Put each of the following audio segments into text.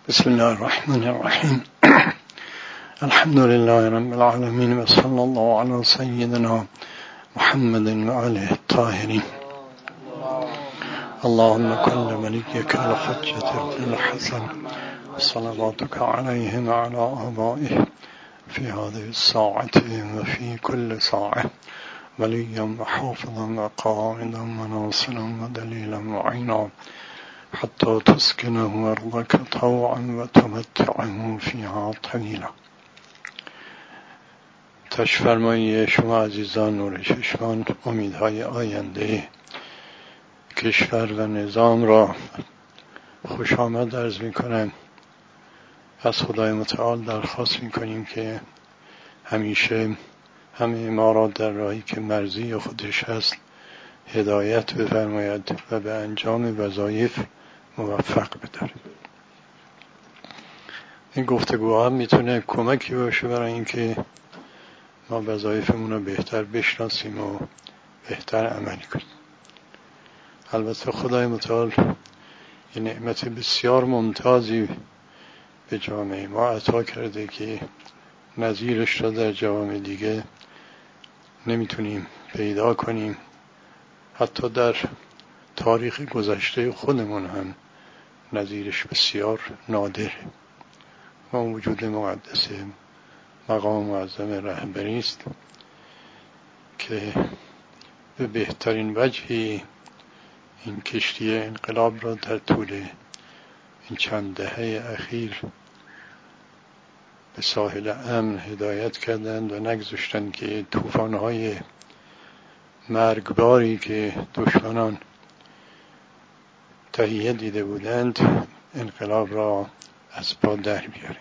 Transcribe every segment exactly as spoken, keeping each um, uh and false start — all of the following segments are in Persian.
بسم الله الرحمن الرحیم. الحمد لله رب العالمین و صلی الله علی سیدنا محمد و آله الطاهرین. اللهم كل وليك الحجة ابن الحسن صلواتك عليه وعلى آبائه في هذه الساعة وفي كل ساعة وليا وحافظا وقائدا وناصرا ودليلا وعينا حتى تسكنه أرضك طوعا وتمتعه فيها طويلا. تشفرمایی شما عزیزان نور چشمان، امیدهای آینده کشور و نظام را خوش آمد عرض می کنم. از خدای متعال درخواست می کنیم که همیشه همه ما را در راهی که مرضی خودش هست هدایت بفرماید و به انجام وظایف موفق بداره. این گفتگوها هم میتونه کمکی باشه برای اینکه ما وظایفمون رو بهتر بشناسیم و بهتر عملی کنیم. البته خدای متعال یه نعمت بسیار ممتازی به جامعه ما عطا کرده که نظیرش را در جوامع دیگه نمیتونیم پیدا کنیم. حتی در تاریخ گذشته خودمون هم نظیرش بسیار نادره. ما وجود مقدس مقام معظم رهبری است که به بهترین وجهی این کشتی انقلاب را در طول این چند دهه اخیر به ساحل امن هدایت کردند و نگذاشتند که طوفان‌های مرگباری که دشمنان تهیه دیده بودند انقلاب را از پا در بیاره.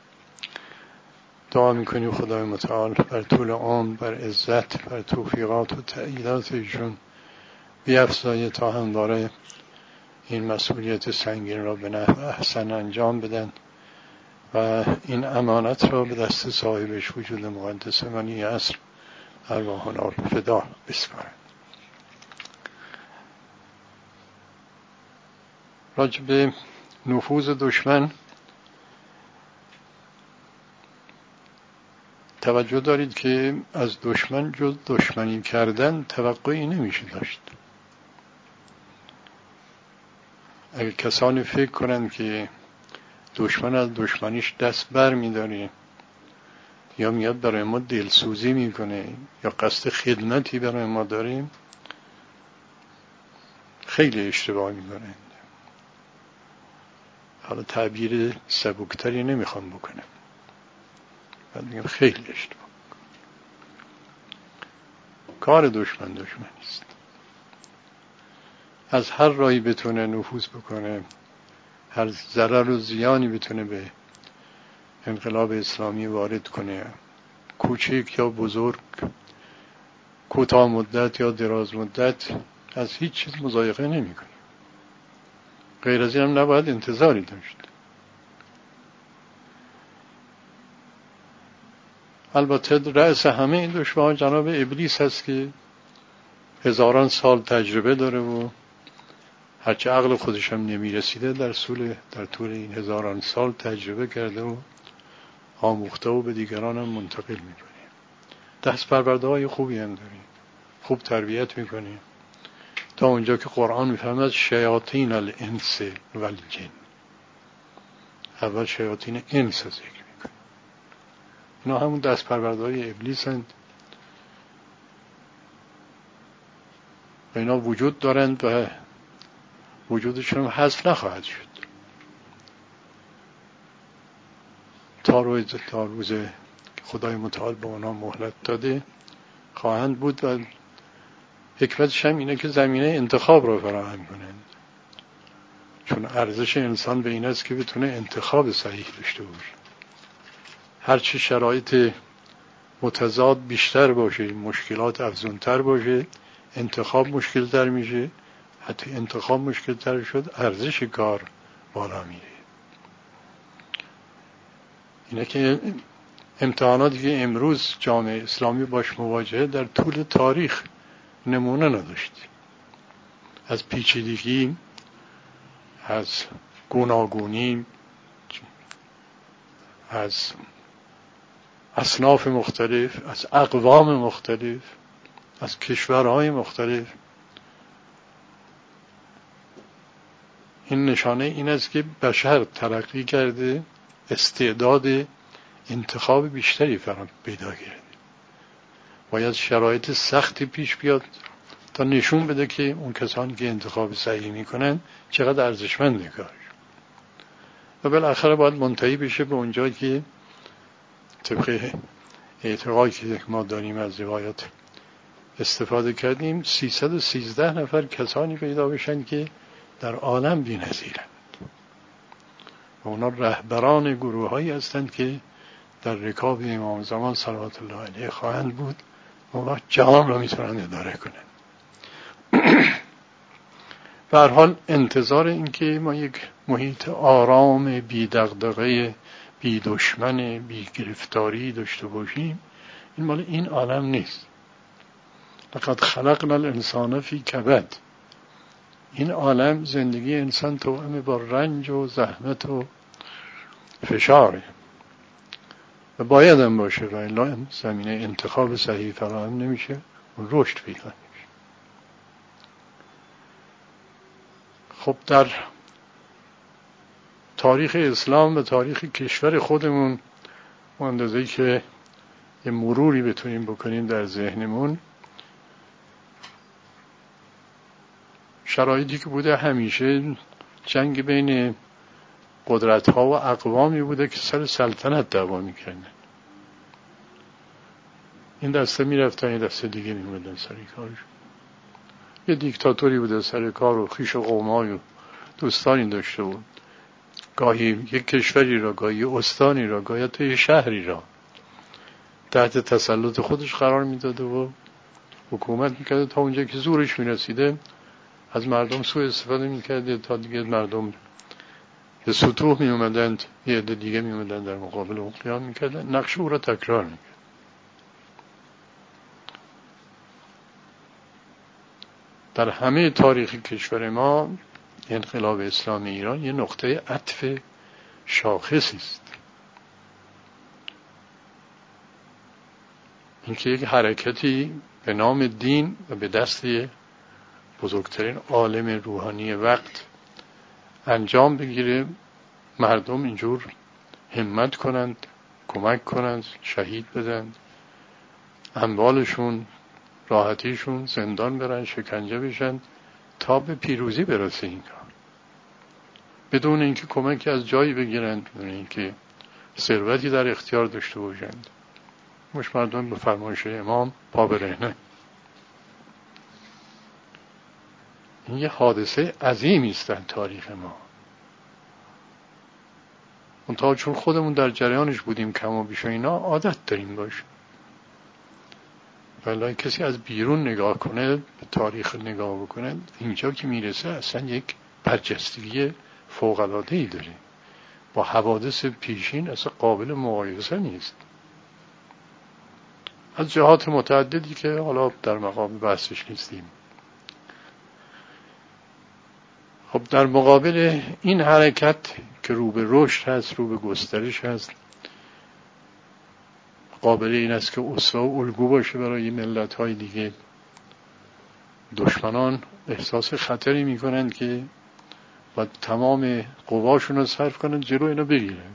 دعا میکنیم خدای متعال بر طول عمر، بر عزت، بر توفیقات و تأییدات ایشون بیفزایه تا همواره این مسئولیت سنگین را به نحو احسن انجام بدن و این امانت را به دست صاحبش وجود مقدس ولی عصر ارواحنا را فدا بسپارند. راجع به نفوذ دشمن توجه دارید که از دشمن جز دشمنی کردن توقعی نمیشه داشت. اگر کسانی فکر کنند که دشمن از دشمنیش دست بر می‌داره یا میاد برای ما دلسوزی میکنه یا قصد خدمتی برای ما داریم، خیلی اشتباه میکنه. حالا تعبیر سبکتری نمیخوام بکنم، بعد میگم خیلی اشتباه. کار دشمن دشمنی است. از هر راهی بتونه نفوذ بکنه، هر ضرر و زیانی بتونه به انقلاب اسلامی وارد کنه، کوچک یا بزرگ، کوتاه مدت یا دراز مدت، از هیچ چیز مضایقه نمیکنه. غیر از این هم نباید انتظاری داشت. البته رأس همه این دشمنان جناب ابلیس هست که هزاران سال تجربه داره و هرچه عقل خودش هم نمیرسیده در طول در طول این هزاران سال تجربه کرده و آموخته و به دیگران هم منتقل میکنه. دست پرورده های خوبی هم داریم، خوب تربیت میکنیم تا اونجا که قرآن میفهمد شیاطین الانس والجن. اول شیاطین انس ذکر میکنه. اینا همون دست پرورده های ابلیس هستند و اینا وجود دارند و وجودشون حذف نخواهد شد تا روز تا روز خدای متعال به اونا مهلت داده خواهند بود و حکمتش هم اینه که زمینه انتخاب رو فراهم کنند، چون ارزش انسان به این است که بتونه انتخاب صحیح داشته باشه. هرچی شرایط متضاد بیشتر باشه، مشکلات افزونتر باشه، انتخاب مشکل تر میشه. حتی انتخاب مشکل تر شد، ارزش کار بالا میره. اینه که امتحاناتی که امروز جامعه اسلامی باش مواجهه در طول تاریخ نمونه نداشت. از پیچیدگی، از گوناگونی، از اصناف مختلف، از اقوام مختلف، از کشورهای مختلف. این نشانه این است که بشر ترقی کرده، استعداد انتخاب بیشتری فراهم پیدا کرده. باید شرایط سختی پیش بیاد تا نشون بده که اون کسانی که انتخاب صحیح میکنن چقدر ارزشمنده کارش. و بالاخره باید منتهی بشه به اونجا که طبق اعتقادی که ما داریم از روایات استفاده کردیم، سیصد و سیزده نفر کسانی پیدا بشن که در عالم بی‌نظیرند و اونا رهبران گروه هایی هستند که در رکاب امام زمان صلوات الله علیه خواهند بود و اونا جهان را میتونن اداره کنند. به هر حال انتظار این که ما یک محیط آرام، بی دغدغه، بی دشمن، بی گرفتاری داشته باشیم، این مال این عالم نیست. لقد خلقنا الانسان فی کبد. این عالم زندگی انسان توأم با رنج و زحمت و فشاره و باید هم باشه و الا زمینه انتخاب صحیح فراهم نمیشه و رشد پیدا نمیشه. خب در تاریخ اسلام و تاریخ کشور خودمون و اندازه‌ای که یه مروری بتونیم بکنیم در ذهنمون، شرایطی که بوده همیشه جنگ بین قدرت‌ها و اقوامی بوده که سر سلطنت دعوا می‌کردن. این دسته می‌رفتن، این دسته دیگه می‌اومدن سر کارش. یه دیکتاتوری بوده سر کار و خویش و قومای و دوستانی داشته بود. گاهی یک کشوری را، گاهی استانی را، گاهی حتی شهری را تحت تسلط خودش قرار می‌داده و حکومت می‌کرده تا اونجا که زورش می‌رسیده از مردم سوء استفاده می‌کرده تا دیگه مردم به سطوح می‌اومدند، یه عده دیگه می‌اومدند در مقابل اون قیام می‌کردن، نقش او را تکرار می‌کرد. در همه تاریخ کشور ما انقلاب اسلامی ایران یه نقطه عطف شاخصی است. اینکه یک حرکتی به نام دین و به دست بزرگترین عالم روحانی وقت انجام بگیره، مردم اینجور همت کنند، کمک کنند، شهید بدند، اموالشون، راحتیشون، زندان برن، شکنجه بشن تا به پیروزی برسه این کار، بدون اینکه کمکی از جایی بگیرند، بدون اینکه ثروتی در اختیار داشته باشند. مش مردم به فرمایش امام پا برهنه. این یه حادثه عظیمی است در تاریخ ما. منتها چون خودمون در جریانش بودیم کم و بیش اینا عادت داریم باشه. ولی کسی از بیرون نگاه کنه، به تاریخ نگاه بکنه، اینجا که میرسه اصلا یک برجستگی فوق‌العاده‌ای داره. با حوادث پیشین اصلا قابل مقایسه نیست. از جهات متعددی که حالا در مقام بحثش نیستیم. خب در مقابل این حرکت که رو به رشد هست، رو به گسترش هست، قابل این است که اسوه و الگو باشه برای ملت‌های دیگه، دشمنان احساس خطری میکنند که باید تمام قواشون رو صرف کنند جلو اینو بگیرن.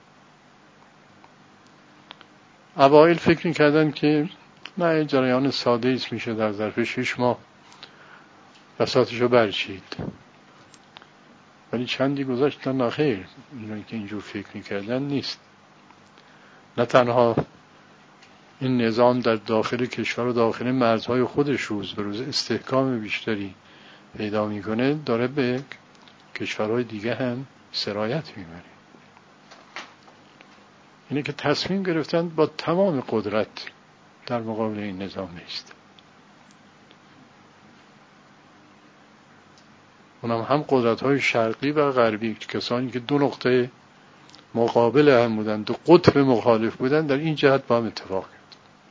اوایل فکر میکردن که نه، جریان ساده ایست، میشه در ظرف شش ماه بساطشو برچید. ولی چندی گذاشتن نخیر، اینایی که اینجور فکر میکردن نیست. نه تنها این نظام در داخل کشور و داخل مرزهای خودش روز به روز استحکام بیشتری پیدا میکنه، داره به کشورهای دیگه هم سرایت میبره. اینه که تصمیم گرفتن با تمام قدرت در مقابل این نظام نیست. اونم هم قدرت‌های شرقی و غربی، کسانی که دو نقطه مقابل هم بودن، دو قطب مخالف بودن، در این جهت با هم اتفاق کرد.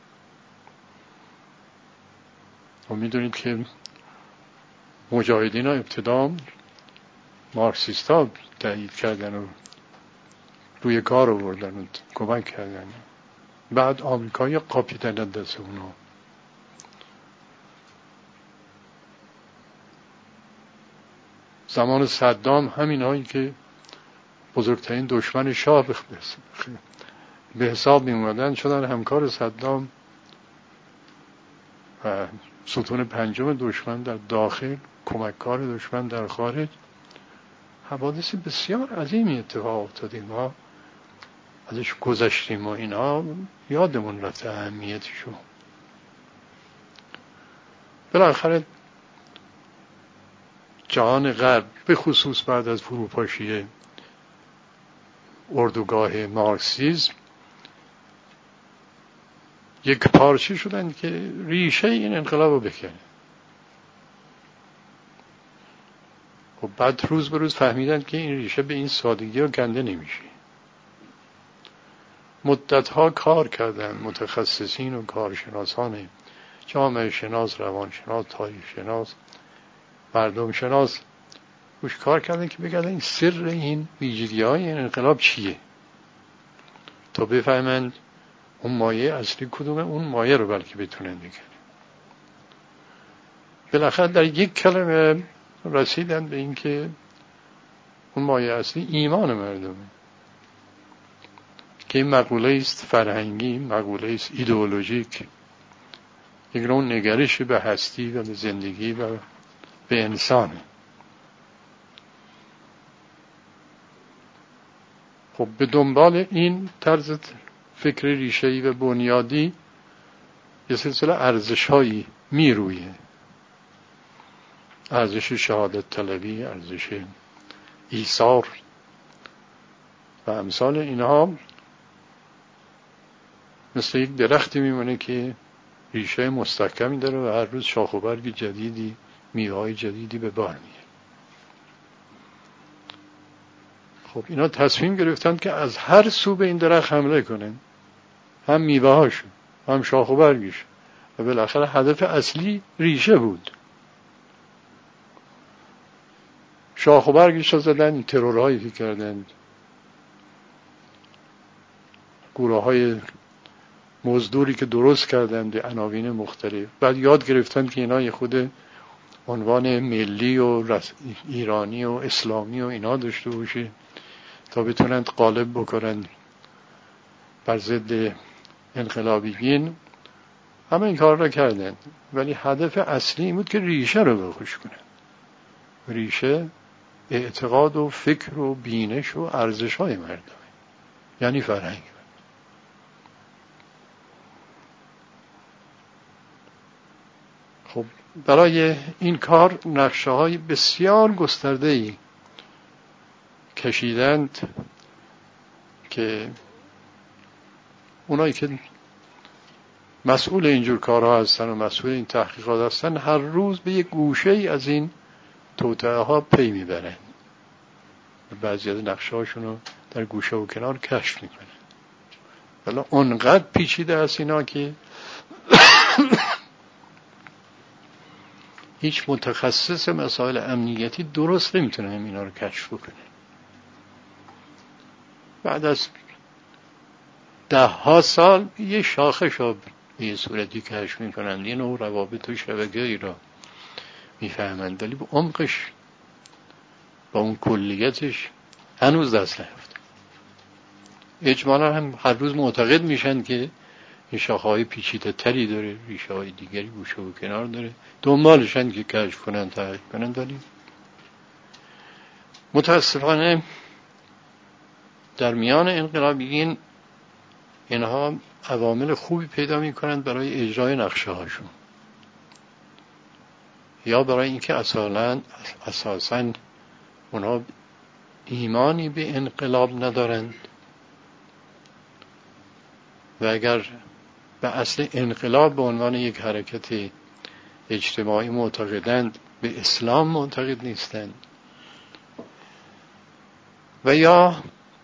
و میدونید که مجاهدین ها ابتدا مارکسیست ها تأیید کردن و روی کار آوردن و کمک کردن. بعد آمریکا یه قاپی دادن دست اونا. زمان صدام همین هایی که بزرگترین دشمن شاه به حساب می اومدن شدن همکار صدام و ستون پنجم دشمن در داخل، کمککار دشمن در خارج. حوادث بسیار عظیمی اتفاق افتادیم، ما ازش گذشتیم و اینا یادمون رفته اهمیتشو. بالاخره جهان غرب به خصوص بعد از فروپاشی اردوگاه مارکسیسم یک پارچه شدن که ریشه این انقلاب رو بکنه. و بعد روز به روز فهمیدن که این ریشه به این سادگی ها کنده نمیشه. مدتها کار کردن متخصصین و کارشناسان جامعه شناس، روانشناس، تاریخ شناس، مردم شناس روش کار کردن که بگردن این سر این ویژگی های این انقلاب چیه تا بفهمند اون مایه اصلی کدومه، اون مایه رو بلکه بتونن بگن. بالاخره در یک کلمه رسیدن به این که اون مایه اصلی ایمان مردمه، که این مقوله است فرهنگی، مقوله است ایدئولوژیک، یک نوع نگرش به هستی و به زندگی و به انسان. خب به دنبال این طرز فکر ریشه‌ای و بنیادی یه سلسله ارزش‌هایی میرویه. ارزش شهادت طلبی، ارزش ایثار و امثال اینها مثل یک درختی میمونه که ریشه مستحکمی داره و هر روز شاخ و برگ جدیدی، میوه‌های جدیدی به بار میاره. خب اینا تصمیم گرفتن که از هر سو به این درخت حمله کنن، هم میوه‌هاشو هم شاخ و برگش، و بالاخره هدف اصلی ریشه بود. شاخ و برگش رو زدن، ترورهایی که کردن، گروه های مزدوری که درست کردن به عناوین مختلف. بعد یاد گرفتن که اینا یه خود عنوان ملی و ایرانی و اسلامی و اینا داشته باشه تا بتونند غالب بکنن بر ضد انقلابیین. همه این کار را کردن، ولی هدف اصلی این بود که ریشه رو بخوش کنن. ریشه اعتقاد و فکر و بینش و ارزش های مردمه، یعنی فرهنگ. خب برای این کار نقشه های بسیار گسترده‌ای کشیدند که اونایی که مسئول اینجور کارها هستن و مسئول این تحقیقات هستن هر روز به یک گوشه ای از این توطئه ها پی میبرن. بعضی از نقشه هاشون رو در گوشه و کنار کشف میکنن. ولی اونقدر پیچیده است اینا که هیچ متخصص مسائل امنیتی درست نمیتونه اینا رو کشف بکنه. بعد از ده ها سال یه شاخه شاب به یه صورتی کشف میکنند، یه نوع روابط و شبکه‌ای را میفهمند، ولی به عمقش با اون کلیتش هنوز دست نیافته. اجمالا هم هر روز معتقد میشن که این شاخه‌های پیچیده تری داره، ریشه های دیگری گوشه و کنار داره، دنبالشن که کشف کنن، تحقیق کنن. ولی متاسفانه در میان انقلابیین اینها عوامل خوبی پیدا میکنند برای اجرای نقشه هاشون، یا برای اینکه اصلا اساساً اونها ایمانی به انقلاب ندارند و اگر به اصل انقلاب به عنوان یک حرکت اجتماعی معتقدند به اسلام معتقد نیستند، و یا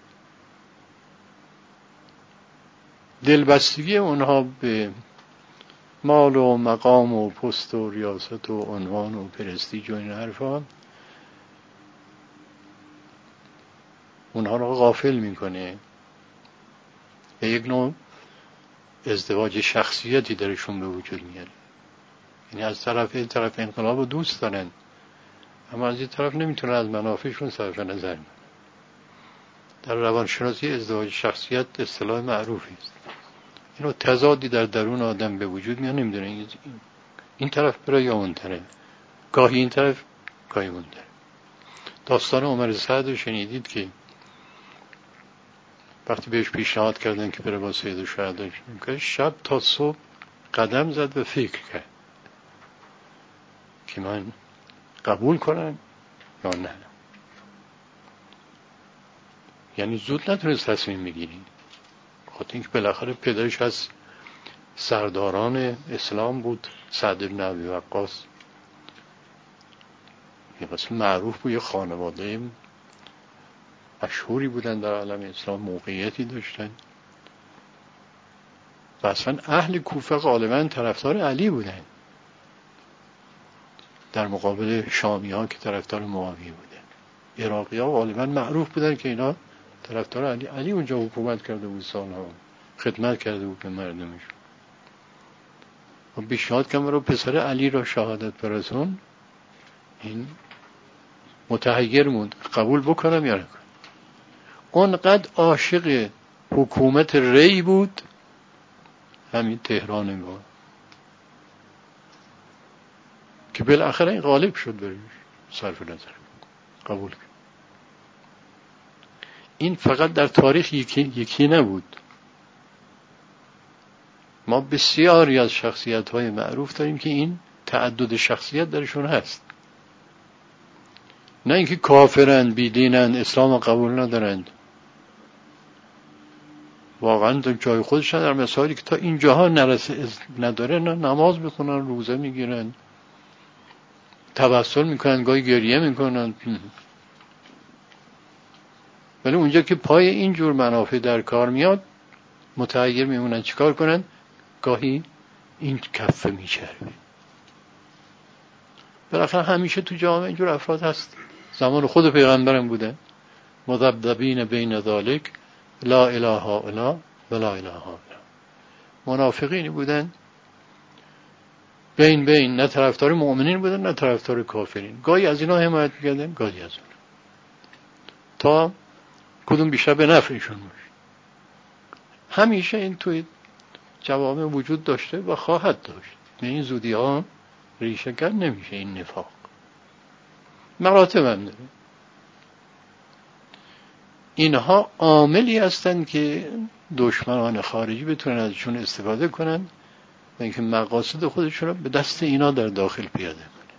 دلبستگی اونها به مال و مقام و پست و ریاست و عنوان و پرستیژ و این حرفا اونها رو غافل میکنه، یک نوع ازدواج شخصیتی درشون به وجود میاره. یعنی از طرف این طرف انقلاب رو دوست دارن، اما از این طرف نمیتونن از منافعشون صرف نظر کنن. در روانشناسی ازدواج شخصیت اصطلاح معروفی است. اینو تضادی در درون آدم به وجود میاد، نمیدونه این طرف بره یا اون طرف، گاهی این طرف گاهی اون طرف. داستان عمر سعد رو شنیدید که وقتی بهش پیشنهاد کردن که بره با سید الشهدا که شب تا صبح قدم زد و فکر کرد که من قبول کنم یا نه. یعنی زود نتونست تصمیم بگیری، خاطر اینکه بالاخره پدرش از سرداران اسلام بود، سعد بن ابی وقاص، یه مثلا معروف بود، یه خانواده مشهوری بودن در عالم اسلام، موقعیتی داشتن و اصلا اهل کوفه غالبا طرفدار علی بودن در مقابل شامی ها که طرفدار معاویه بودن. عراقی ها غالبا معروف بودن که اینا طرفدار علی علی اونجا حکومت کرده بود، سالها خدمت کرده بود به مردمش. و پیشنهاد کردن رو پسر علی را شهادت برسون. این متحیر موند قبول بکنم یا نکنم. اونقدر عاشق حکومت ری بود، همین تهران ما، که بالاخره این غالب شد بریش صرف نظر قبول کرد. این فقط در تاریخ یکی, یکی نبود. ما بسیاری از شخصیت های معروف داریم که این تعدد شخصیت درشون هست. نه اینکه کافرند، بیدینند، اسلام قبول ندارند، واقعا در جای خودشن در مسائلی که تا اینجاها نرسه نداره، نه نماز بخونن، روزه میگیرن، توسل میکنن، گاهی گریه میکنن، ولی اونجا که پای اینجور منافع در کار میاد متحیر میمونن. چیکار کنن؟ گاهی این کفه میچربه. بالاخره همیشه تو جامعه اینجور افراد هست. زمان خود پیغمبرم بوده، مذبذبین بین ذالک لا اله هؤلاء و لا اله هؤلاء. منافقینی بودن بین بین، نه طرفدار مؤمنین بودن نه طرفدار کافرین. گاهی از اینا حمایت میکردن، گاهی از اون، تا کدوم بیشتر به نفعشون باشه. همیشه این توی جوامع وجود داشته و خواهد داشت. این زودی ها ریشه گر نمیشه این نفاق. مراتب هم داره. اینها عاملی هستند که دشمنان خارجی بتونن ازشون استفاده کنن و اینکه مقاصد خودشون رو به دست اینا در داخل پیاده کنن.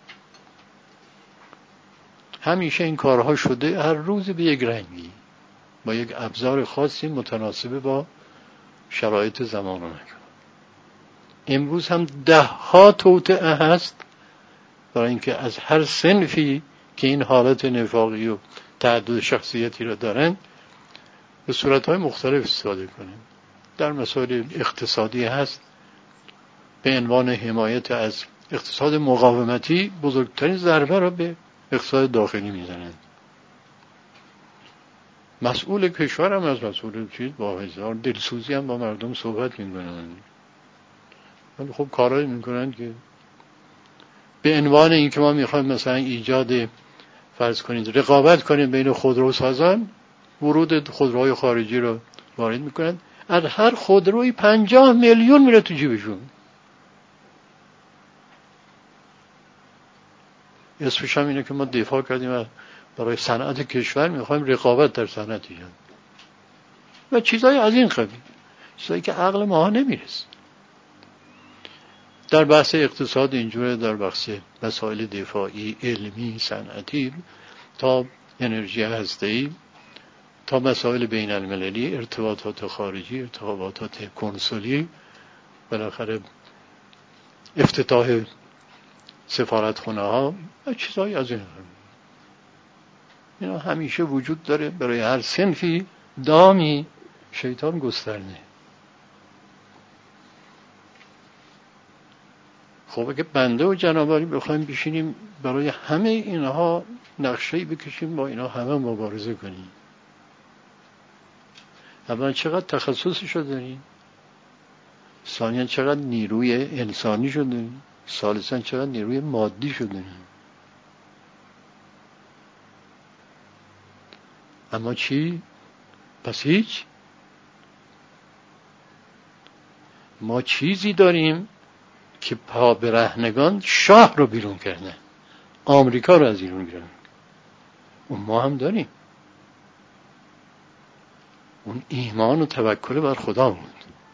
همیشه این کارها شده، هر روز به یک رنگی، با یک ابزار خاصی متناسب با شرایط زمان و مکان. امروز هم ده ها توطئه هست برای اینکه از هر صنفی که این حالت نفاقی و تعدد شخصیتی را دارن به صورتهای مختلف استفاده کنن. در مسائل اقتصادی هست، به عنوان حمایت از اقتصاد مقاومتی بزرگترین ضربه را به اقتصاد داخلی میزنند. مسئول کشور هم از مسئول چیز با هزار دلسوزی هم با مردم صحبت میکنند، ولی خب کارایی میکنند که به عنوان این که ما میخوایم مثلا ایجاد، فرض کنید رقابت کنیم بین خودروسازان، ورود خودروهای خارجی رو وارد میکنند. از هر خودروی پنجاه میلیون میره تو جیبشون. اسمش هم اینه که ما دفاع کردیم برای صنعت کشور، میخوایم رقابت در صنعت ایجاد و چیزای از این قبیل، چیزایی که عقل ما نمیرسه. در بحث اقتصاد اینجوره، در بحث مسائل دفاعی، علمی، صنعتی، تا انرژی هسته‌ای، تا مسائل بین المللی، ارتباطات خارجی، ارتباطات کنسولی، بالاخره افتتاح سفارتخانه ها و چیزایی از این قبیل. اینا همیشه وجود داره. برای هر صنفی دامی شیطان گسترده. خب اگه بنده و جنابالی بخوایم بشینیم برای همه اینها نقشه‌ای بکشیم، با اینا همه مبارزه کنیم، اولا چقدر تخصصشو داریم، ثانیا چقدر نیروی انسانیشو داریم، ثالثا چقدر نیروی مادیشو داریم. اما چی؟ پس هیچ. ما چیزی داریم که پا برهنگان شاه رو بیرون کردن، آمریکا رو از ایران بیرون. اون ما هم داریم. اون ایمان و توکل بر خدا بود.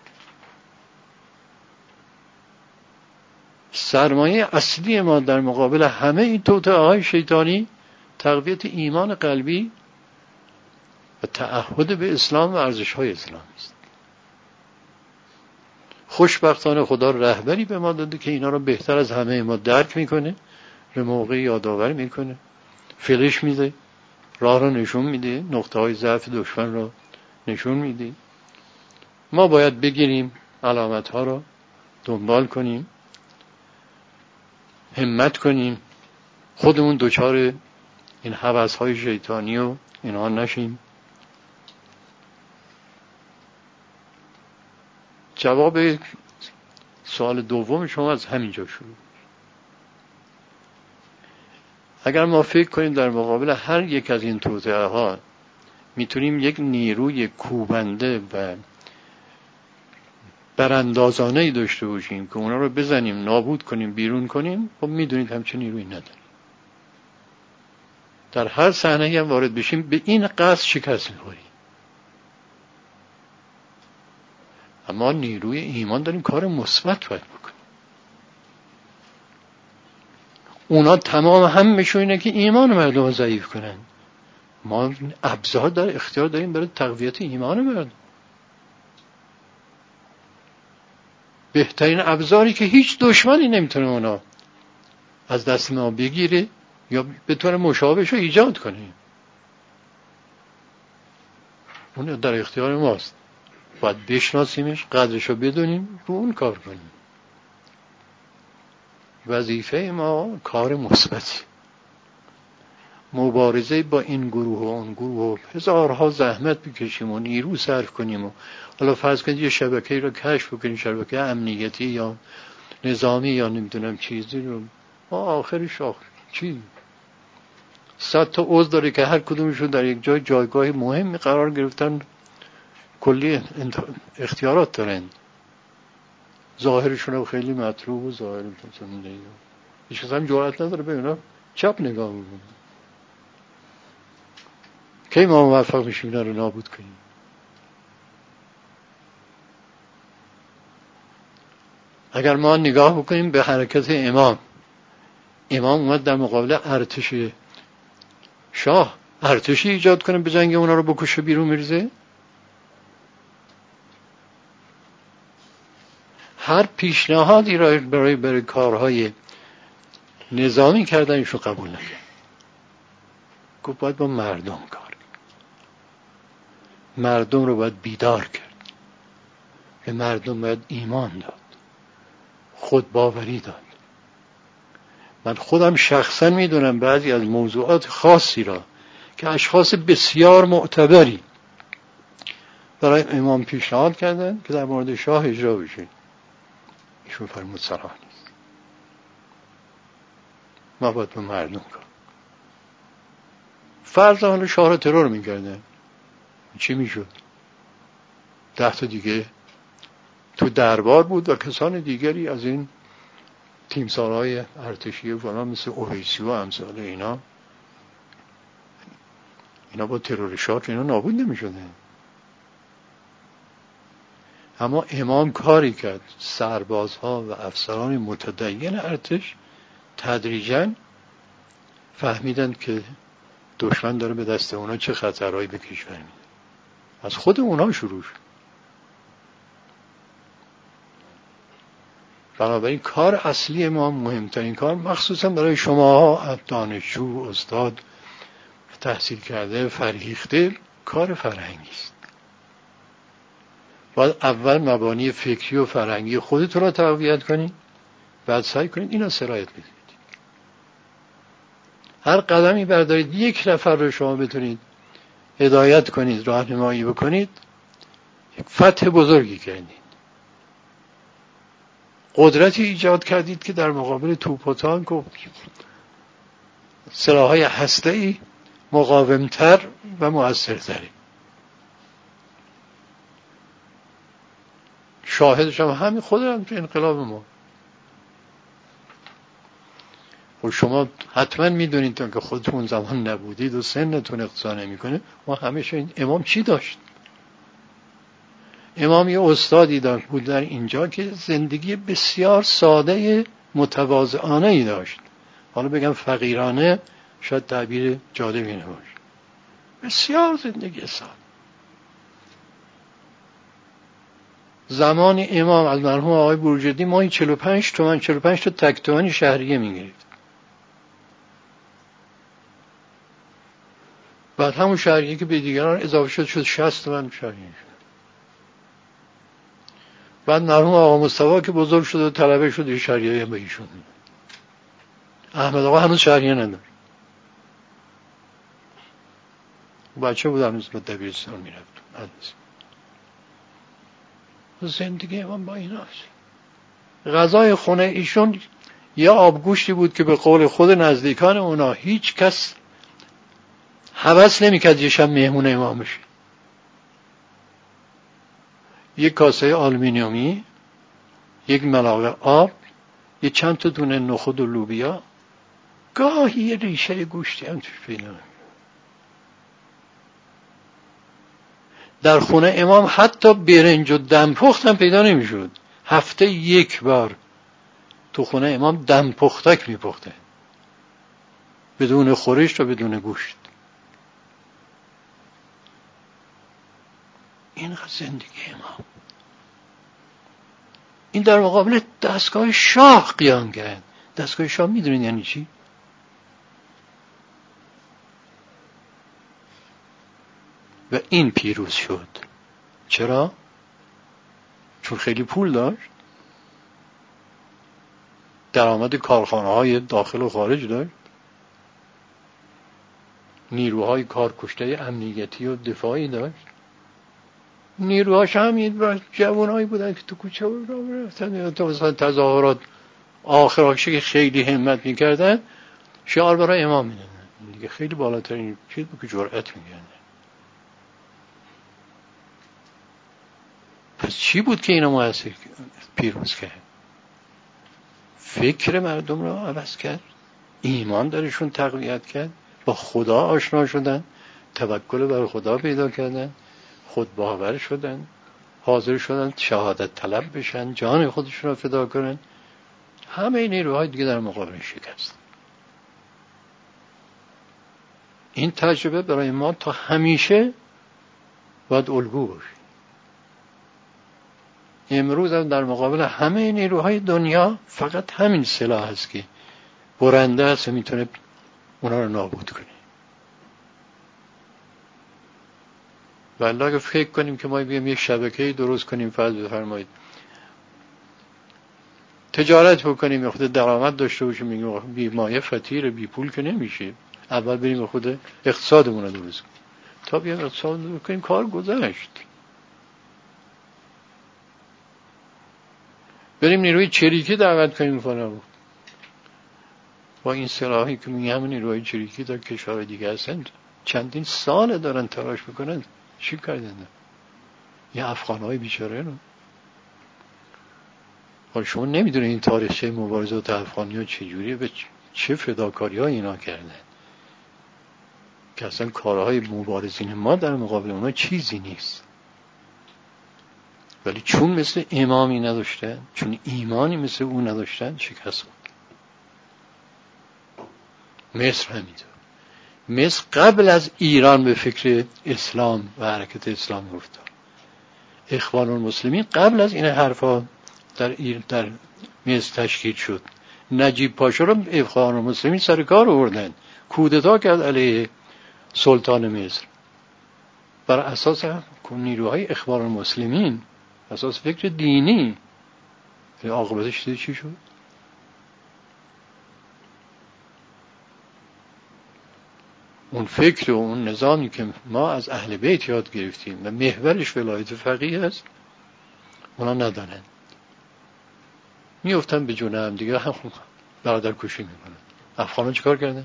سرمایه اصلی ما در مقابل همه این توطئه‌های شیطانی تقویت ایمان قلبی و تعهد به اسلام و ارزش‌های اسلام است. خوشبختانه خدا رهبری به ما داده که اینا رو بهتر از همه ما درک میکنه، به موقع یادآور میکنه، فلش میده، راه رو نشون میده، نقطه های ضعف دشمن رو نشون میده. ما باید بگیریم علامت ها رو دنبال کنیم، همت کنیم، خودمون دوچار این هوس های شیطانی و اینها نشیم. جواب سوال دوم شما از همینجا شروع. اگر ما فکر کنیم در مقابل هر یک از این توطئه ها میتونیم یک نیروی کوبنده و براندازانه‌ای داشته باشیم که اونا رو بزنیم، نابود کنیم، بیرون کنیم، خب میدونید همچین نیرویی نداریم. در هر صحنه‌ای هم وارد بشیم به این قصد شکست می‌خوریم. اما نیروی ایمان داریم، کار مثبت باید بکنیم. اونا تمام همشون اینه که ایمان مردم رو ضعیف کنن. ما ابزار در اختیار داریم برای تقویت ایمان مردم. بهترین ابزاری که هیچ دشمنی نمیتونه اونا از دست ما بگیره یا بتونه مشابهش رو ایجاد کنه، اون در اختیار ماست. باید بشناسیمش، قدرش رو بدونیم، رو اون کار کنیم. وظیفه ما کار مثبتی، مبارزه با این گروه و اون گروه، هزارها زحمت بکشیم و نیرو صرف کنیم و حالا فرض کنید یه شبکه‌ای رو کشف بکنیم، شبکه امنیتی یا نظامی یا نمیدونم چیزی رو، ما آخرش آخر چی؟ صد تا عضو داره که هر کدومشون در یک جای جایگاه مهمی قرار گرفتن، کلی اختیارات دارن، ظاهرشون هم خیلی مطلوب و ظاهرشون زنده هیچ کس هم جرأت نداره به اونا چپ نگاه میکنه. کی ما موفق میشیم اینا رو نابود کنیم؟ اگر ما نگاه بکنیم به حرکت امام، امام اومد در مقابل ارتش شاه ارتشی ایجاد کنه به جنگ اونا رو بکشه بیرون میرزه. هر پیشنهادی را برای برای کارهای نظامی کردنشو قبول نکرد. گفت باید با مردم کار، مردم رو باید بیدار کرد، به مردم باید ایمان داد، خود باوری داد. من خودم شخصا میدونم بعضی از موضوعات خاصی را که اشخاص بسیار معتبری برای امام پیشنهاد کردن که در مورد شاه اجرا بشه، ایشون فرمود صلاح نیست، ما باید با مردم کار. فرض حال شاه را ترور میکردن، چی میشد؟ ده تا دیگه تو دربار بود و کسان دیگری از این تیمسارهای ارتشی فلان مثل اویسی و امثال اینا اینا با ترور شاه اینا نابود نمیشدن. اما امام کاری کرد، سربازها و افسران متدین ارتش تدریجاً فهمیدند که دشمن داره به دست اونا چه خطرهایی به کشور میده. از خود اونا شروع شد. بنابراین کار اصلی ما، مهمترین کار مخصوصا برای شما دانشجو، استاد، تحصیل کرده، فرهیخته، کار فرهنگی است. باید اول مبانی فکری و فرهنگی خودتون را تقویت کنید، بعد سعی کنید اینا سرایت بدید. هر قدمی بردارید یک نفر رو شما بتونید هدایت کنید، راهنمایی بکنید، یک فتح بزرگی کردید، قدرتی ایجاد کردید که در مقابل توپ و تانک و سلاح‌های هسته‌ای مقاومتر و مؤثرتری. شاهدش هم همین خودم تو انقلاب ما. و شما حتما میدونید که خودتون زمان نبودید و سنتون اقتضا نمیکنه. ما همیشه این امام چی داشت؟ امام یه استادی داشت بود در اینجا که زندگی بسیار ساده متواضعانه ای داشت. حالا بگم فقیرانه شاید تعبیر جالبی نباشه. بسیار زندگی ساده. زمان امام از مرحوم آقای بروجردی ماهی چهل و پنج تومن چهل و پنج تا تک تومن شهریه میگرفت. بعد همون شهریه که به دیگران اضافه شد شد شصت تومن شهریه شد. بعد مرحوم آقا مصطفی که بزرگ شد و طلبه شد یه شهریه به ایشون. احمد آقا هنوز شهریه نداره. بچه بود هنوز به دبیرستان میرفت. زندگی امام با این هست. غذای خونه ایشون یه آبگوشتی بود که به قول خود نزدیکان اونا هیچ کس هوس نمی‌کرد یه شب مهمون امام بشه. یک کاسه آلومینیومی، یک ملاقه آب، یه چند تا دونه نخود و لوبیا، گاهی یه ریشه گوشتی هم توش پیدا نمی‌شد. در خونه امام حتی برنج و دمپخت هم پیدا نمی‌شد. هفته یک بار تو خونه امام دمپختک می‌پخته، بدون خورش و بدون گوشت. این زندگی امام. این در مقابل دستگاه شاه قیام کرد. دستگاه شاه میدونید یعنی چی؟ و این پیروز شد. چرا؟ چون خیلی پول داشت، درآمد کارخانه‌های داخل و خارج داشت، نیروهای کارکشته امنیتی و دفاعی داشت. نیروهاش همین جوانایی بودن که تو کوچه راه می‌رفتن، تا مثلا تظاهرات آخرش که خیلی همت می‌کردن شعار برای امام می‌دادن. دیگه خیلی بالاترین چیز بود که جرأت می‌کردن. پس چی بود که اینا مؤثر پیروز کرد؟ فکر مردم را عوض کرد، ایمان درشون تقویت کرد، با خدا آشنا شدن، توکل بر خدا پیدا کردن، خود باور شدن، حاضر شدن شهادت طلب بشن، جان خودشون را فدا کنن. همه نیروهای دیگه در مقابل شکست. این تجربه برای ما تا همیشه باید الگو باشه. امروز هم در مقابل همه نیروهای دنیا فقط همین سلاح هست که برنده است و میتونه اونا رو نابود کنه. والله اگه فکر کنیم که ما بیایم یک شبکه‌ای درست کنیم، فرض بفرمایید تجارت بکنیم، خود درآمد داشته باشیم، میگیم بی مایه فطیر بی پول که نمیشه. اول بریم خود اقتصادمون رو درست کنیم. تا بیایم اقتصاد درست کنیم کار گذشت. بریم نیروی چریکی دعوت کنیم فلان. با این سلاحی که میگم همین نیروی چریکی در کشور دیگه هستن چندین سال دارن تلاش میکنن. چی کردن؟ یه افغانهای بیچاره رو. حالا شما نمیدونید این تاریخچه مبارزات افغانی‌ها چجوریه، به چه فداکاری‌ها اینا کردن که اصلا کارهای مبارزین ما در مقابل اونا چیزی نیست. ولی چون مثل امامی نداشتن، چون ایمانی مثل اون نداشتن، شکست بود. مصر همینطور. مصر قبل از ایران به فکر اسلام و حرکت اسلام افتاد. اخوان المسلمین قبل از این حرفا در ایر در مصر تشکیل شد. نجیب پاشا رو اخوان المسلمین سر کار آوردن، کودتا کرد علیه سلطان مصر بر اساس نیروهای اخوان المسلمین، اساس فکر دینی. عاقبتش چی شد؟ اون فکر و اون نظامی که ما از اهل بیت یاد گرفتیم و محورش ولایت فقیه است اونا ندارن، میافتن به جون هم دیگه، هم برادر کشی میکنن. افغانان چیکار کردن؟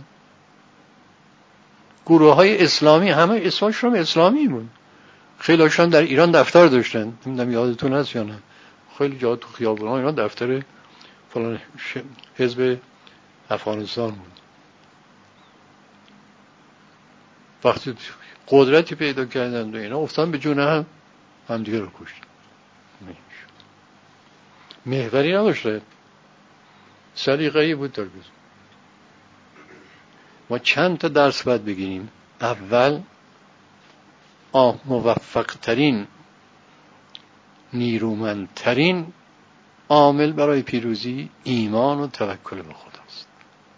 گروه های اسلامی همه اسمشون اسلامی بود، خیلی هاشون در ایران دفتر داشتن، نمیدونم یادتون هست یا نه، خیلی جا تو خیابون ها اینا دفتر فلان حزب افغانستان بود. وقتی قدرتی پیدا کردن و اینا افتادن به جون هم، هم دیگه رو کشت. محوری نداشته، سلیقه‌ای بود در گذار. ما چند تا درس باید بگیریم. اول موفق ترین نیرومندترین عامل برای پیروزی ایمان و توکل به خداست.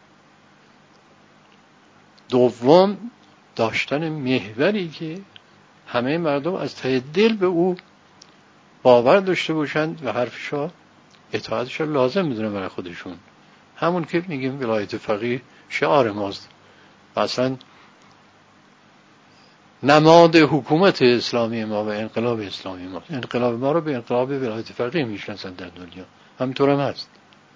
دوم داشتن محوری که همه مردم از ته دل به او باور داشته باشند و حرفشا اطاعتش لازم میدونن برای خودشون. همون که میگیم ولایت فقیه شعار ماست، اصلا نماد حکومت اسلامی ما و انقلاب اسلامی ما. انقلاب ما رو به انقلاب ولایت فقیه میشناسن در دنیا، همینطور هم هست.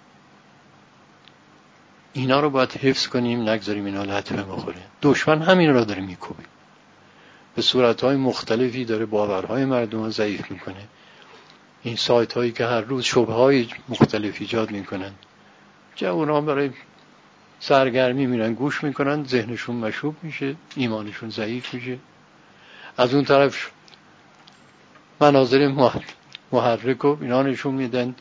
اینا رو باید حفظ کنیم، نگذاریم اینا لطمه بخوره. دشمن همین رو داره میکوبه، به صورتهای مختلفی داره باورهای مردم رو ضعیف میکنه. این سایت هایی که هر روز شبه های مختلف ایجاد میکنن، جوانان برای سرگرمی میرن گوش میکنن، ذهنشون مشوب میشه، ایمانشون ضعیف میشه. از اون طرف مناظر محرک و اینا نشون میدن،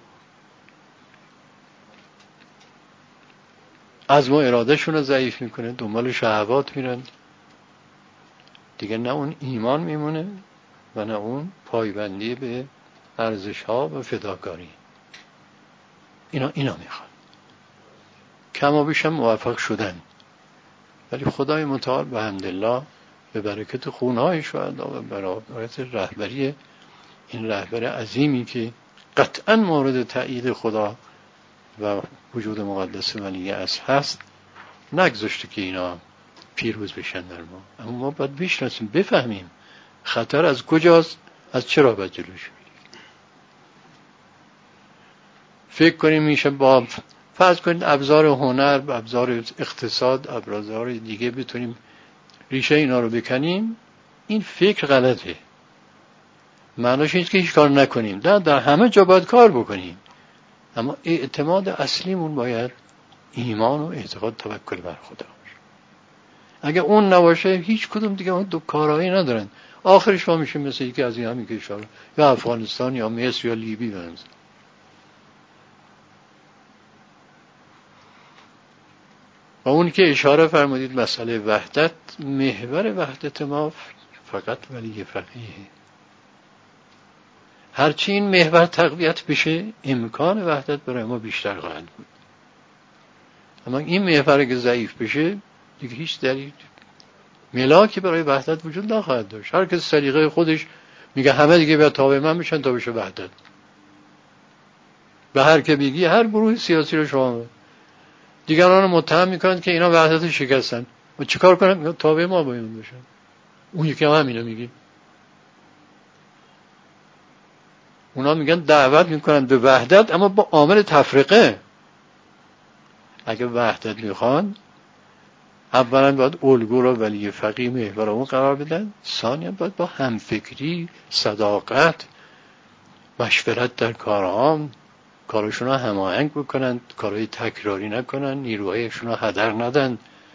عزم و ارادهشون رو ضعیف میکنه، دنبال شهوات میرن دیگه. نه اون ایمان میمونه و نه اون پایبندی به ارزش ها و فداکاری. اینا اینا میخوان. کم و بیش هم موفق شدن، ولی خدای متعال به حمدالله به برکت خونهای شهدا و برکت رهبری این رهبر عظیمی که قطعا مورد تأیید خدا و وجود مقدس ولی اصل هست، نگذاشته که اینا پیروز بشن در ما. اما ما باید بشناسیم، بفهمیم خطر از کجاست، از چرا باید جلوش بگیریم. فکر کنیم میشه با فرض کنید ابزار هنر، ابزار اقتصاد، ابزار دیگه بتونیم ریشه اینا رو بکنیم. این فکر غلطه. معناش نیست که هیچ کار نکنیم، در, در همه جا باید کار بکنیم، اما اعتماد اصلیمون باید ایمان و اعتقاد توکل بر خدا باشه. اگه اون نباشه هیچ کدوم دیگه اون دو کارهایی ندارن. آخرش ما میشیم مثل یکی از این همین کشورها، یا افغانستان یا مصر یا لیبی بنز. و اون که اشاره فرمودید مسئله وحدت، محور وحدت ما فقط ولی فقیه. هرچی این محور تقویت بشه امکان وحدت برای ما بیشتر خواهد بود. اما این محور که ضعیف بشه دیگه هیچ دلیل ملاکی برای وحدت وجود نخواهد داشت. هر کس سلیقه خودش میگه همه دیگه باید تابع من بشن تا بشه وحدت. به هر که بگی، هر گروه سیاسی رو شما دیگران رو متهم میکنند که اینا وحدت شکستن و چیکار کنن؟ تابع ما باید بشن. اون یکی هم همینو میگه. اونا میگن دعوت میکنن به وحدت اما با عامل تفرقه. اگه وحدت میخوان اولا باید الگو رو ولی فقیه محور اون قرار بدن، ثانیا باید با همفکری، صداقت، مشورت در کارها کارشون رو هماهنگ بکنن، کارهای تکراری نکنن، نیروهایشون رو هدر ندن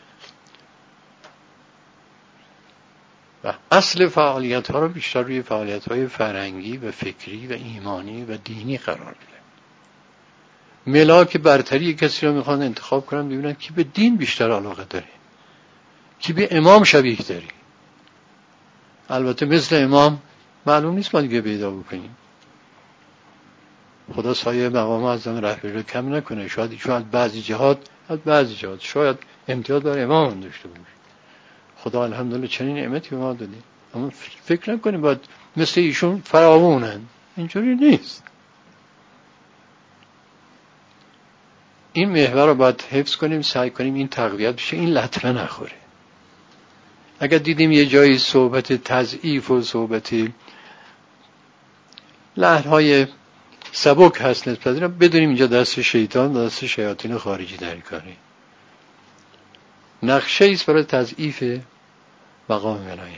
و اصل فعالیت ها رو بیشتر روی فعالیت های فرهنگی و فکری و ایمانی و دینی قرار بدن. ملاک برتری کسی رو میخوان انتخاب کنن، ببینن کی به دین بیشتر علاقه داره، کی به امام شبیه داره. البته مثل امام معلوم نیست ما دیگه پیدا بکنیم. خدا سایه مقام اعظم رهبری رو کم نکنه. شاید شاید بعضی جهات، از بعضی جهات شاید امتیاز بر امام داشته باشه. خدا الحمدلله چنین نعمتی به ما داده، اما فکر نکنیم باید مثل ایشون فراوونن. اینجوری نیست. این محور رو باید حفظ کنیم، سعی کنیم این تقویت بشه، این لطمه نخوره. اگر دیدیم یه جایی صحبت تضعیف و صحبت لحن‌های سبک هست نسبت اینا، بدونیم اینجا دست شیطان و دست شیاطین خارجی در کاری، نقشه ایست برای تضعیف مقام ولایت.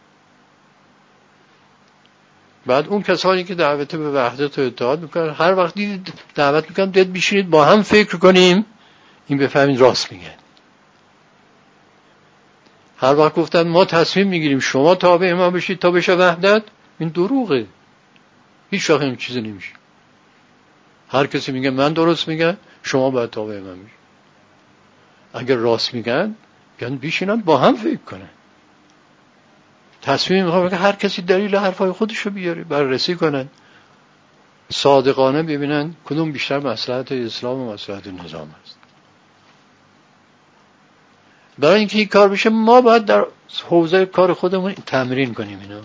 بعد اون کسانی که دعوت به وحدت و اتحاد میکنن، هر وقت دید دعوت میکنن دید بیشینید با هم فکر کنیم، این بفهمید راست میگن. هر وقت گفتن ما تصمیم میگیریم شما تابع ما بشید تا بشه وحدت، این دروغه، هیچ وقت این چیزی نمیشه. هر کسی میگه من درست میگم، شما باید تابع من بشید. اگر راست میگن بیان بیشینن با هم فکر کنن، تصمیم میخوام که هر کسی دلیل حرفای خودشو بیاره، بررسی کنن، صادقانه ببینن کدوم بیشتر مصلحت اسلام و مصلحت نظام است. برای اینکه این کار بشه ما باید در حوزه کار خودمون تمرین کنیم اینا.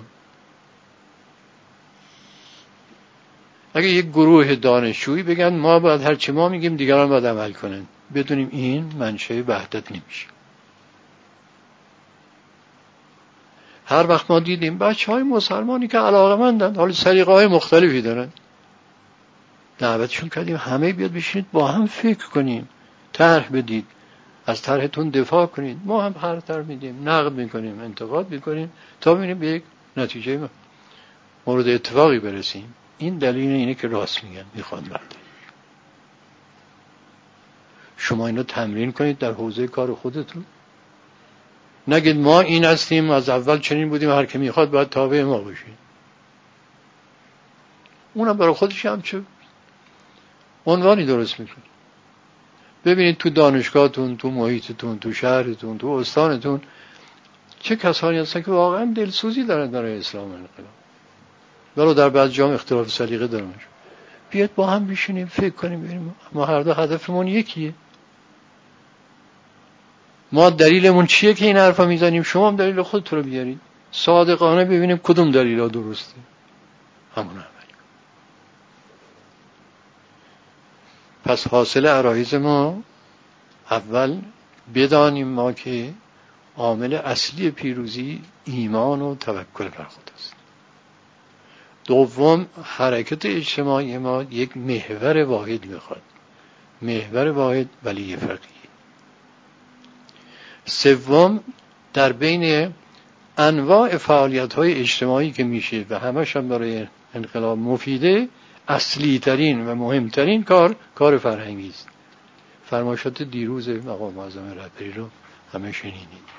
اگه یک گروه دانشجویی بگن ما باید هر چی ما میگیم دیگران باید عمل کنن، بدونیم این منشأ وحدت نمیشه. هر وقت ما دیدیم بچهای مسلمانی که علاقه‌مندن، حالا سلیقه‌های مختلفی دارن، دعوتشون کردیم همه بیاد بشینید با هم فکر کنیم، طرح بدید، از طرحتون دفاع کنید، ما هم هر طرح میدیم، نقد میکنیم، انتقاد میکنیم تا ببینیم به یک نتیجه مورد اتفاقی برسیم. این دلیل اینه که راست میگن، میخوان وحدت. شما اینو تمرین کنید در حوزه کار خودتون. نگید ما این هستیم، از اول چنین بودیم، هر که میخواد باید تابع ما باشه. اونم برای خودش هم چه عنوانی درست میکنه. ببینید تو دانشگاهتون، تو محیطتون، تو شهرتون، تو استانتون چه کسانی هستن که واقعا دلسوزی دارن برای اسلام و انقلاب. ولو در بعض جام اختلاف سلیقه دارن، بیاد با هم بشینیم فکر کنیم، ببینیم ما هر دو هدفمون یکیه. ما دلیلمون چیه که این حرفا میزنیم، شما هم دلیل خودتون رو بیارید، صادقانه ببینیم کدوم دلیل‌ها درسته، همون عمل. پس حاصل عرایض ما، اول بدانیم ما که عامل اصلی پیروزی ایمان و توکل بر خدا است. دوم، حرکت اجتماعی ما یک محور واحد میخواد، محور واحد ولی فقیه. سوم، در بین انواع فعالیت‌های اجتماعی که میشه و همش هم برای انقلاب مفیده، اصلی ترین و مهمترین کار کار فرهنگی است. فرمایشات دیروز مقام معظم رهبری رو همه شنیدید.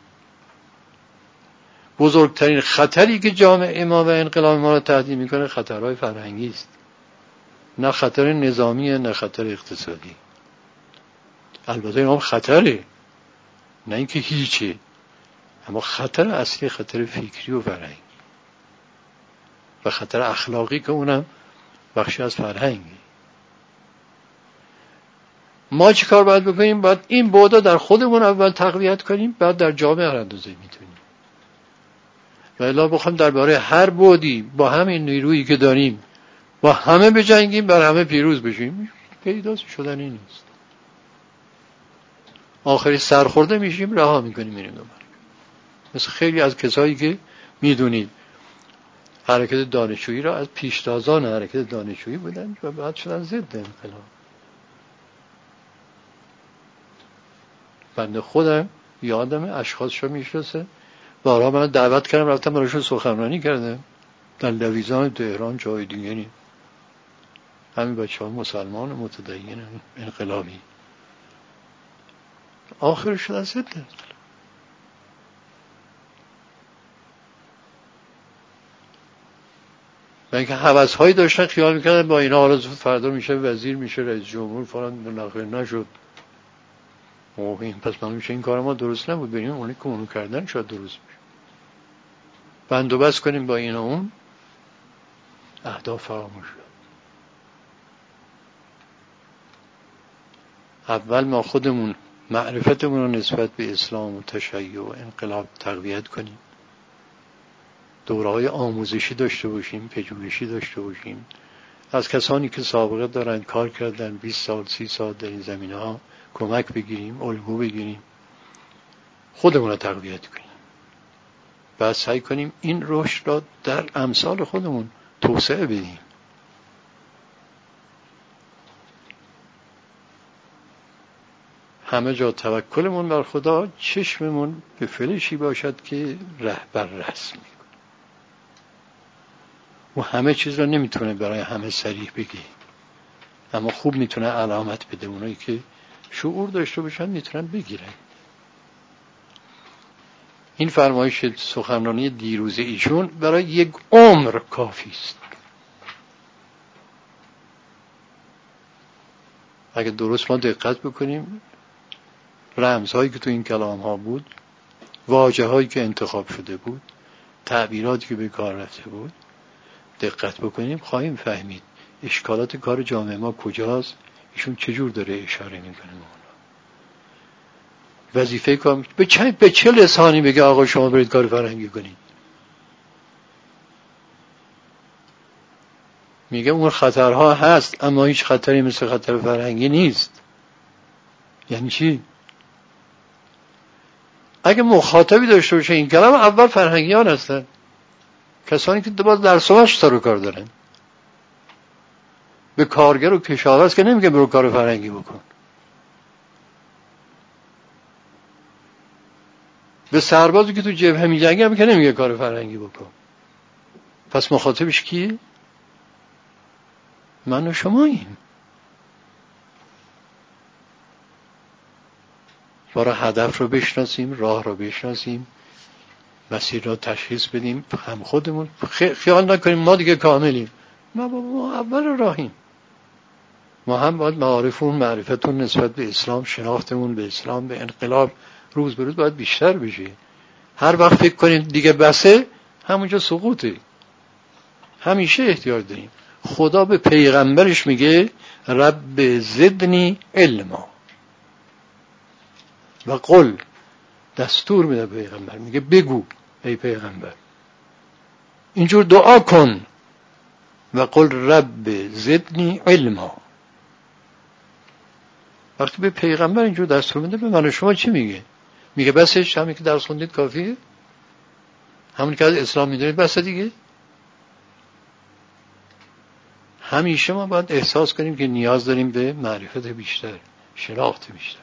بزرگترین خطری که جامعه ما و انقلاب ما را تهدید میکنه خطرهای فرهنگی است، نه خطر نظامی، نه خطر اقتصادی. البته این هم خطره، نه اینکه هیچه، اما خطر اصلی خطر فکری و فرهنگی و خطر اخلاقی که اونم بخشی از فرهنگی. ما چی کار باید بکنیم؟ باید این بعدا در خودمون اول تقویت کنیم، بعد در جامعه اندازه میتونیم. و الا بخوام درباره هر بعدی با همین نیرویی که داریم با همه بجنگیم، بر همه پیروز بشیم، پیداست شدنی نیست. آخری سرخورده میشیم، رها میکنیم، میریم دوباره. مثل خیلی از کسایی که میدونید حرکت دانشجویی را از پیشتازان حرکت دانشجویی بودن و بعد شدن ضد انقلاب. بنده خودم یادم اشخاص رو میشناسه، بارها من دعوت کردم رفتم براشون سخنرانی کردم در لویزان تهران، جای دیگه نی. همین بچه ها مسلمان متدین انقلابی آخر شد از ضد انقلاب. و اینکه حوث هایی داشتن خیال میکردن با اینا حالا فردا میشه وزیر، میشه رئیس جمهور فلان، نخیر نشد. اوه این پس معلوم میشه این کار ما درست نبود، بریم اونی که اونو کردن شاید درست میشه. بند و بست کنیم با اینا، اون اهداف فراموش شد. اول ما خودمون معرفتمون رو نسبت به اسلام و تشیع و انقلاب تقویت کنیم، دوره‌های آموزشی داشته باشیم، پژوهشی داشته باشیم، از کسانی که سابقه دارن کار کردن بیست سال سی سال در این زمینه‌ها کمک بگیریم، الگو بگیریم، خودمون رو تقویت کنیم. بعد سعی کنیم این رشد را در امثال خودمون توسعه بدیم. همه جا توکلمون بر خدا، چشممون به فلشی باشد که رهبر رسم میکنه. و همه چیز را نمیتونه برای همه صریح بگی، اما خوب میتونه علامت بده. اونایی که شعور داشته باشن میتونن بگیرن. این فرمایش سخنرانی دیروز ایشون برای یک عمر کافی است. اگه درست ما دقت بکنیم، رمزهایی که تو این کلام ها بود، واژه هایی که انتخاب شده بود، تعبیراتی که به کار رفته بود، دقت بکنیم خواهیم فهمید اشکالات کار جامعه ما کجاست، ایشون چجور داره اشاره میکنه. وظیفه کار به چه به چه لسانی بگه آقا شما برید کار فرهنگی کنید؟ میگه اون خطرها هست، اما هیچ خطری مثل خطر فرهنگی نیست. یعنی چی؟ اگه مخاطبی داشته باشه این کلام، اول فرهنگیان هستن، کسانی که باز در سماش سر و کار دارن. به کارگر و کشاورز که نمیگه برو کار فرهنگی بکن. به سربازی که تو جبهه میجنگه هم که نمیگه کار فرهنگی بکن. پس مخاطبش کیه؟ من و شماییم. برای هدف رو بشناسیم، راه رو بشناسیم، مسیر رو تشخیص بدیم. هم خودمون خیال نکنیم ما دیگه کاملیم. ما ما اول راهیم. ما هم باید معارفون، معرفتون نسبت به اسلام، شناختمون به اسلام، به انقلاب روز به روز باید بیشتر بشه. هر وقت فکر کنیم دیگه بسه، همونجا سقوطه. همیشه احتیاج داریم. خدا به پیغمبرش میگه رب زدنی علما و قل، دستور میده پیغمبر، میگه بگو ای پیغمبر اینجور دعا کن، و قل رب زدنی علما. وقتی به پیغمبر اینجور دستور میده، به من و شما چی میگه؟ میگه بسش، همین که درس خوندید کافیه، همون که از اسلام میدونید بسه دیگه. همیشه ما باید احساس کنیم که نیاز داریم به معرفت بیشتر، شناخت بیشتر.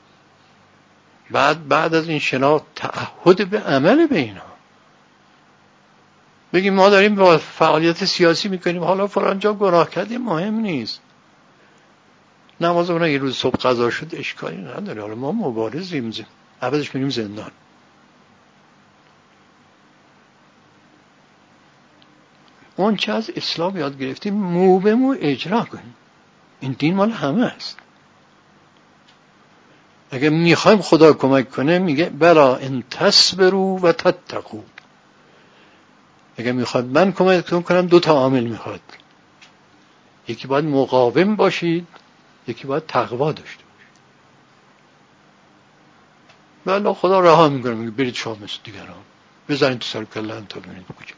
بعد بعد از این شناخت تعهد به عمل به اینا. بگیم ما داریم با فعالیت سیاسی میکنیم، حالا فلان جا گناه کردیم، مهم نیست. نماز اونها یه روز صبح قضا شد اشکالی نداره، حالا ما مبارزیم، عوضش میریم زندان. اون چه از اسلام یاد گرفتیم مو به مو اجرا کنیم. این دین مال همه است. اگه میخوایم خدا کمک کنه میگه بلا ان تصبروا و تتقوا. اگه میخواد من کمکتون کنم دو تا عامل میخواد. یکی باید مقاوم باشید، یکی باید تقوا داشته باشید. بلا خدا رها میکنه، میگه برید شما مثل دیگران بزنید تو سر کله انتا ببینید کجا.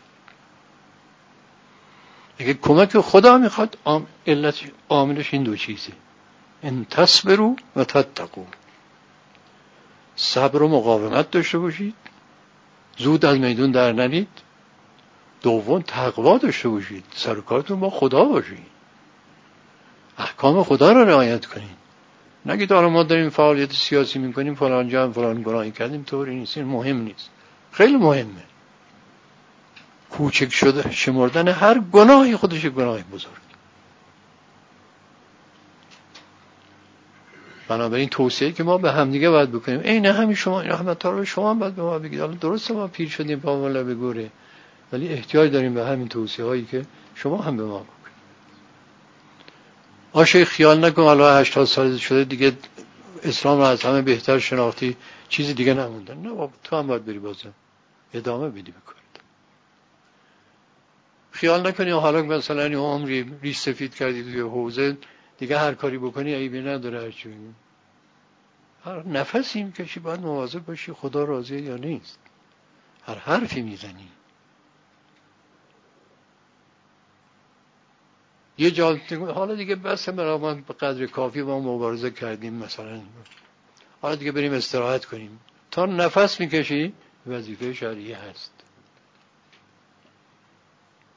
اگه کمک خدا میخواد علت عاملش این دو چیزه، ان تصبروا و تتقوا. صبر و مقاومت داشته باشید، زود از میدون در نرید. دوم تقوا داشته باشید، سر و کارتون با خدا باشید، احکام خدا را رعایت کنید. نگید آره ما داریم فعالیت سیاسی میکنیم فلان جا هم فلان گناهی کردیم، طوری نیست. این مهم نیست، خیلی مهمه. کوچک شده شمردن هر گناهی خودش گناهی بزرگ. بنابراین توصیه که ما به همدیگه باید بکنیم، عین همین شما رحمت الله شما هم باید به ما بگید. حالا درسته ما پیر شدیم پا مولا بگوره، ولی احتیاج داریم به همین توصیه هایی که شما هم به ما بکنید. آشه خیال نکن حالا هشتاد سال شده دیگه اسلام رو از همه بهتر شناختی، چیزی دیگه نمونده. نه بابا، تو هم باید بری بازم ادامه بدی بکنید. خیال نکنی حالا مثلا این عمری ریش سفید کردی توی حوزه دیگه هر کاری بکنی عیبی نداره. هر چی بگیم هر نفسی میکشی باید مواظب باشی خدا راضیه یا نیست. هر حرفی میزنی یه جا حالا دیگه بس برام به قدر کافی با مبارزه کردیم، مثلا حالا دیگه بریم استراحت کنیم. تا نفس میکشی وظیفه شرعی هست.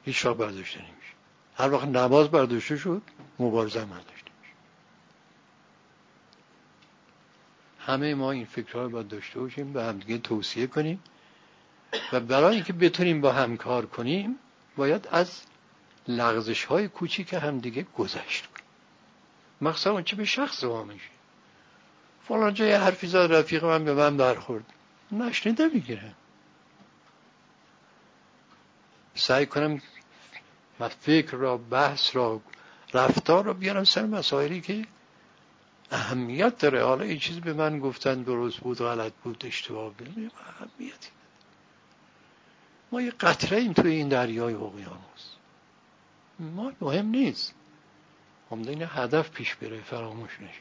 هیچ وقت برداشته نمیشه. هر وقت نماز برداشته شد مبارزه هم برداشته میشه. همه ما این فکرها رو باید داشته باشیم، به هم دیگه توصیه کنیم و برای اینکه بتونیم با هم کار کنیم باید از لغزش های کوچیک هم دیگه گذشت کنیم. مخصوصا اون چه به شخص ما میشه. فلان جای حرفی زد رفیق من به من برخورد، نشنیده میگیره. سعی کنم فکر را، بحث را، رفتار را بیارم سر مسائلی که اهمیت داره. حالا این چیزی به من گفتن درست بود، غلط بود، اشتباه بود، اهمیتی. ما یه قطره ایم توی این دریای اقیانوس. ما مهم نیست. عمده این هدف پیش بره، فراموش نشه.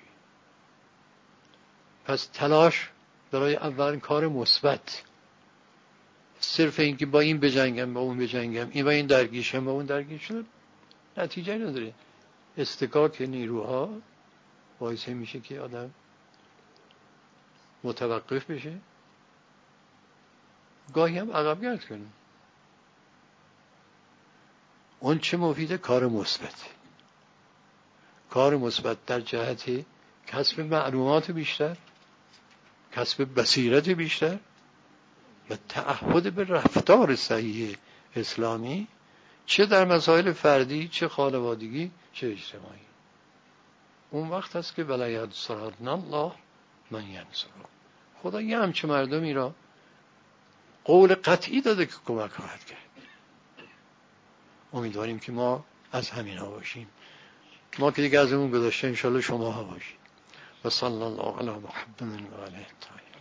پس تلاش برای اولین کار مثبت. صرف اینکه با این بجنگم با اون بجنگم، این با این درگیشم با اون درگیشم، نتیجه نداره. استکاک نیروها باعث میشه که آدم متوقف بشه، گاهی هم عقب گرد کنه. اون چه مفیده؟ کار مثبت. کار مثبت در جهت کسب معلومات بیشتر، کسب بصیرت بیشتر و تعهد به رفتار صحیح اسلامی، چه در مسائل فردی، چه خانوادگی، چه اجتماعی. اون وقت هست که ولا ینصرن الله من ینصره. خدا یه همچه مردمی را قول قطعی داده که کمک خواهد کرد. امیدواریم که ما از همین ها باشیم. ما که دیگه از اون گذاشته، انشاءالله شما ها باشید. و صلی الله علی محمد و علیه الطاهرین.